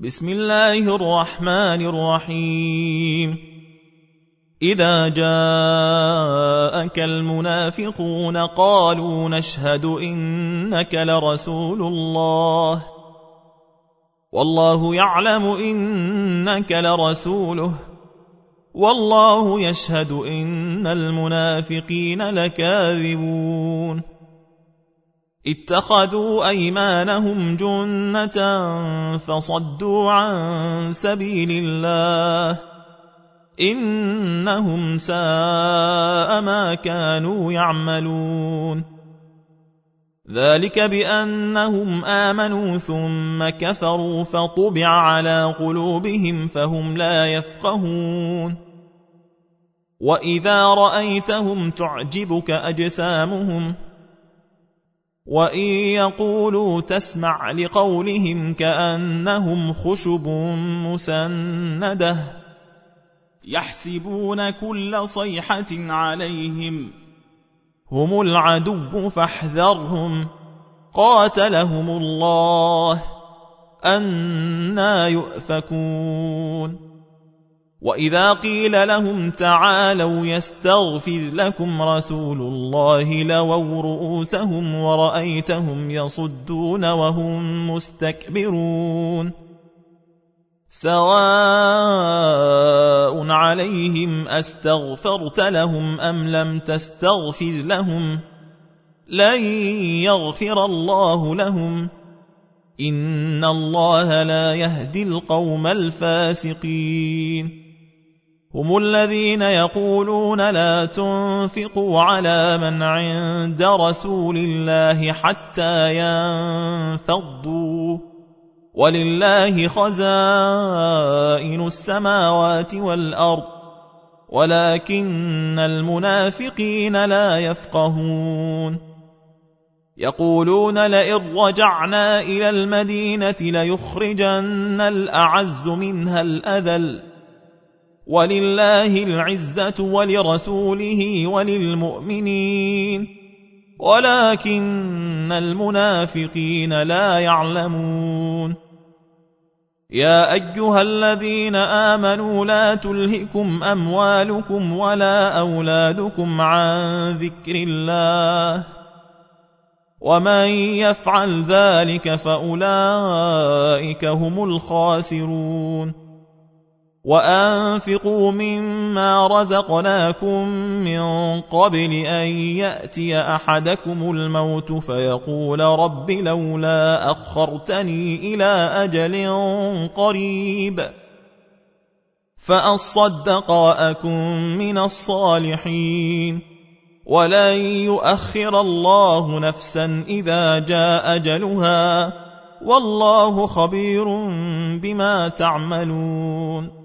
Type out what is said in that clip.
بسم الله الرحمن الرحيم إذا جاءك المنافقون قالوا نشهد إنك لرسول الله والله يعلم إنك لرسوله والله يشهد إن المنافقين لكاذبون اتخذوا أيمانهم جنة فصدوا عن سبيل الله إنهم ساء ما كانوا يعملون ذلك بأنهم آمنوا ثم كفروا فطبع على قلوبهم فهم لا يفقهون وإذا رأيتهم تعجبك أجسامهم وإن يقولوا تسمع لقولهم كأنهم خشب مسندة يحسبون كل صيحة عليهم هم العدو فاحذرهم قاتلهم الله أنى يؤفكون وإذا قيل لهم تعالوا يستغفر لكم رسول الله لووا رؤوسهم ورأيتهم يصدون وهم مستكبرون سواء عليهم أستغفرت لهم أم لم تستغفر لهم لن يغفر الله لهم إن الله لا يهدي القوم الفاسقين هم الذين يقولون لا تنفقوا على من عند رسول الله حتى ينفضوا ولله خزائن السماوات والأرض ولكن المنافقين لا يفقهون يقولون لئن رجعنا إلى المدينة ليخرجن الأعز منها الأذل ولله العزة ولرسوله وللمؤمنين ولكن المنافقين لا يعلمون يا أيها الذين آمنوا لا تلهكم أموالكم ولا أولادكم عن ذكر الله ومن يفعل ذلك فأولئك هم الخاسرون وأنفقوا مما رزقناكم من قبل أن يأتي أحدكم الموت فيقول رب لولا أخرتني إلى أجل قريب فأصدق وأكن من الصالحين ولن يؤخر الله نفسا إذا جاء أجلها والله خبير بما تعملون